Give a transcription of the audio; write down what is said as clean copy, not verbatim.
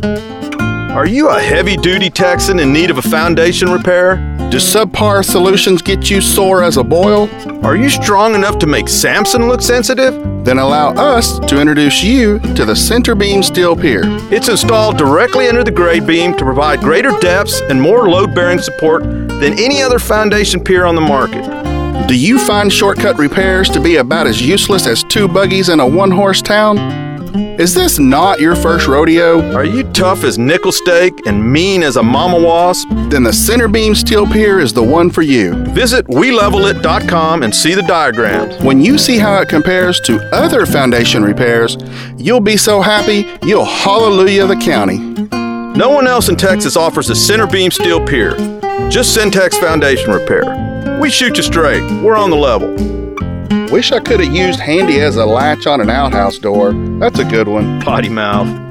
Are you a heavy-duty Texan in need of a foundation repair? Do subpar solutions get you sore as a boil? Are you strong enough to make Samson look sensitive? Then allow us to introduce you to the Centerbeam Steel Pier. It's installed directly under the grade beam to provide greater depths and more load-bearing support than any other foundation pier on the market. Do you find shortcut repairs to be about as useless as 2 buggies in a 1-horse town? Is this not your first rodeo? Are you tough as nickel steak and mean as a mama wasp? Then the Centerbeam Steel Pier is the one for you. Visit WeLevelIt.com and see the diagrams. When you see how it compares to other foundation repairs, you'll be so happy you'll hallelujah the county. No one else in Texas offers a Centerbeam Steel Pier. Just Centex Foundation Repair. We shoot you straight. We're on the level. Wish I could have used handy as a latch on an outhouse door. That's a good one. Potty mouth.